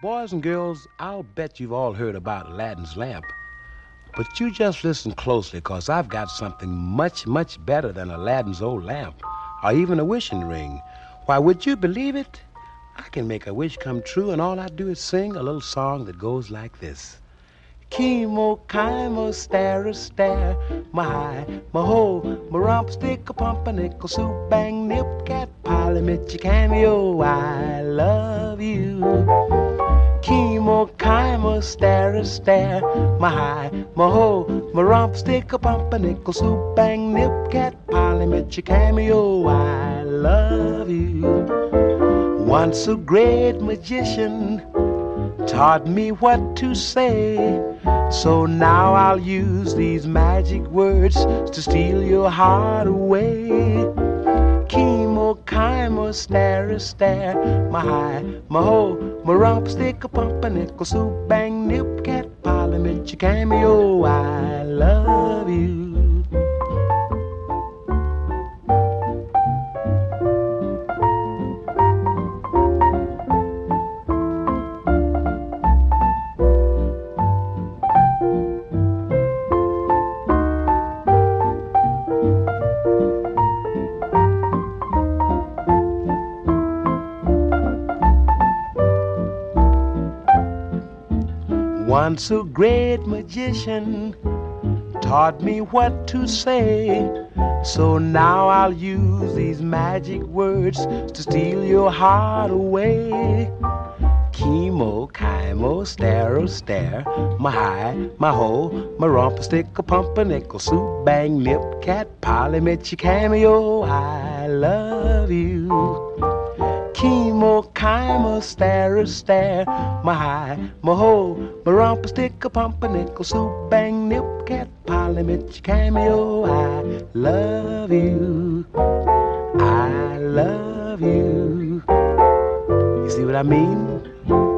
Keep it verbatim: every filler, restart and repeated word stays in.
Boys and girls, I'll bet you've all heard about Aladdin's lamp. But you just listen closely, 'cause I've got something much, much better than Aladdin's old lamp, or even a wishing ring. Why, would you believe it? I can make a wish come true, and all I do is sing a little song that goes like this. Chemo, chymo, stare, stare, my high, my ho, my rump stick, a pumpernickel, soup, bang, nip, cat, pilot, mitchy, cameo, I love you. Chemo, chymo, stare, stare, my high, my ho, my rump stick, a pumpernickel, soup, bang, nip, cat, pilot, mitchy, cameo, I love you. Once a great magician taught me what to say, so now I'll use these magic words to steal your heart away. Chemo, chymo, stare, stare, my high, my ho, my rump stick, a pumpernickel, soup, bang, nip, cat, pilot, mitchy, cameo, I love you. Once a great magician taught me what to say, so now I'll use these magic words to steal your heart away. Chemo, chymo, stare, stare, my high, my ho, my rump stick, a pumpernickel, soup, bang, nip, cat, pilot, mitchy, cameo, I love you. Chemo, chymo, stare, stare, my high, my ho, my rump stick, a pumpernickel, soup, bang, nip, cat, pilot, mitchy, cameo, I love you. I love you. You see what I mean?